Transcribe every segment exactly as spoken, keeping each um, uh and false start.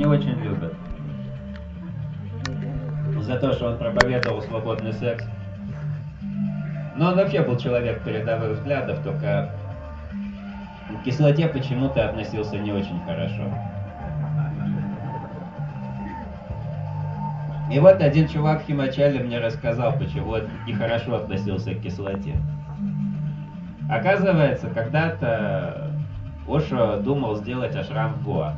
не очень любят. За то, что он проповедовал свободный секс. Но он вообще был человек передовых взглядов, только к кислоте почему-то относился не очень хорошо. И вот один чувак в Химачале мне рассказал, почему он нехорошо относился к кислоте. Оказывается, когда-то Ошо думал сделать ашрам в Гоа.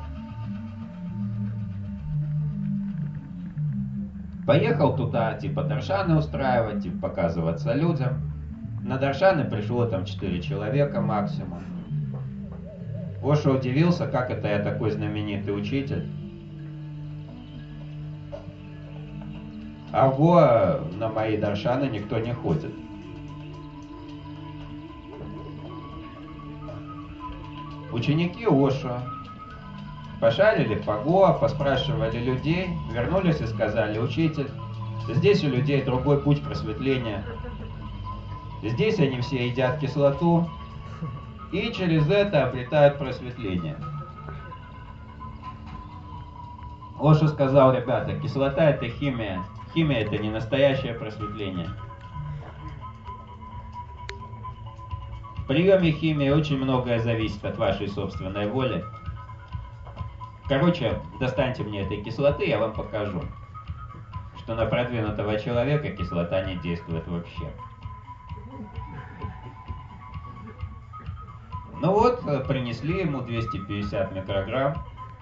Поехал туда, типа даршаны устраивать, типа показываться людям. На даршаны пришло там четыре человека максимум. Ошо удивился, как это я такой знаменитый учитель. А в Гоа на мои даршаны никто не ходит. Ученики Ошо пошарили по Гоа, поспрашивали людей, вернулись и сказали: учитель, здесь у людей другой путь просветления. Здесь они все едят кислоту и через это обретают просветление. Ошо сказал: ребята, кислота это химия. Химия это не настоящее просветление. В приеме химии очень многое зависит от вашей собственной воли. Короче, достаньте мне этой кислоты, я вам покажу, что на продвинутого человека кислота не действует вообще. Ну вот, принесли ему двести пятьдесят микрограмм.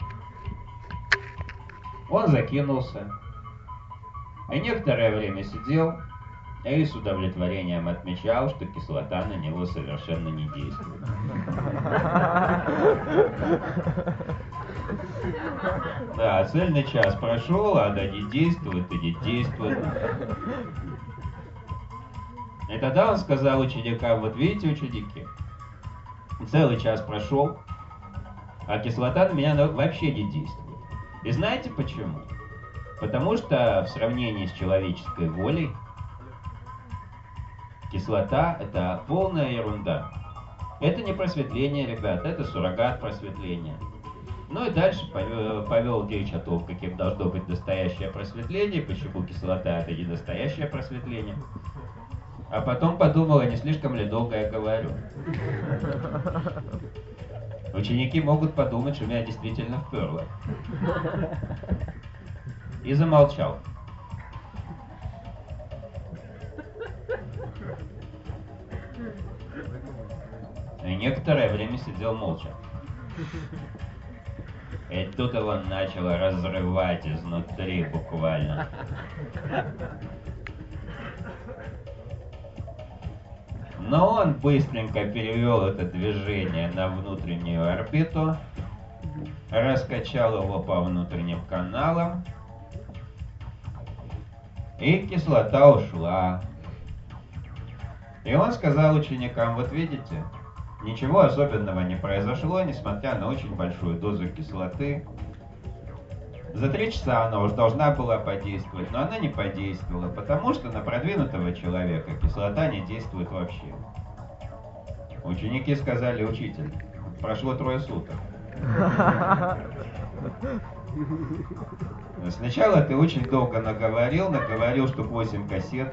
Он закинулся. И некоторое время сидел и с удовлетворением отмечал, что кислота на него совершенно не действует. Да, цельный час прошел, а она не действует и не действует. И тогда он сказал ученикам: вот видите, ученики, целый час прошел, а кислота на меня вообще не действует. И знаете почему? Потому что в сравнении с человеческой волей кислота это полная ерунда. Это не просветление, ребята, это суррогат просветления. Ну и дальше повел, повел речь о том, каким должно быть настоящее просветление, почему кислота это не настоящее просветление. А потом подумал, а не слишком ли долго я говорю. Ученики могут подумать, что меня действительно вперло. И замолчал. И некоторое время сидел молча. И тут его начало разрывать изнутри буквально. Но он быстренько перевел это движение на внутреннюю орбиту, раскачал его по внутренним каналам, и кислота ушла. И он сказал ученикам: вот видите, ничего особенного не произошло, несмотря на очень большую дозу кислоты. За три часа она уже должна была подействовать, но она не подействовала, потому что на продвинутого человека кислота не действует вообще. Ученики сказали: учитель, прошло трое суток. Сначала ты очень долго наговорил, наговорил штук восемь кассет.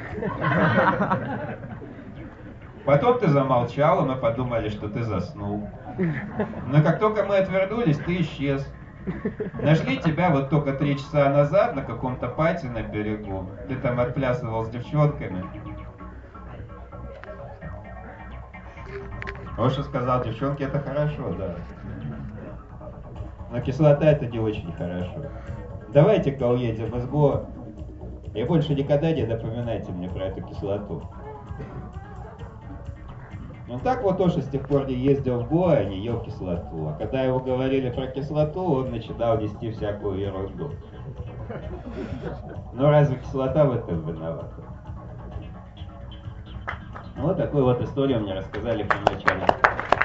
Потом ты замолчал, и мы подумали, что ты заснул. Но как только мы отвернулись, ты исчез. Нашли тебя вот только три часа назад на каком-то пати на берегу. Ты там отплясывал с девчонками. Ошо сказал: девчонки это хорошо, да. Но кислота это не очень хорошо. Давайте-ка уедем из Гоа. И больше никогда не напоминайте мне про эту кислоту. Ну так вот Ошо с тех пор не ездил в Гоа, не ел кислоту. А когда его говорили про кислоту, он начинал нести всякую ерунду. Но разве кислота в этом виновата? Вот такую вот историю мне рассказали в начале.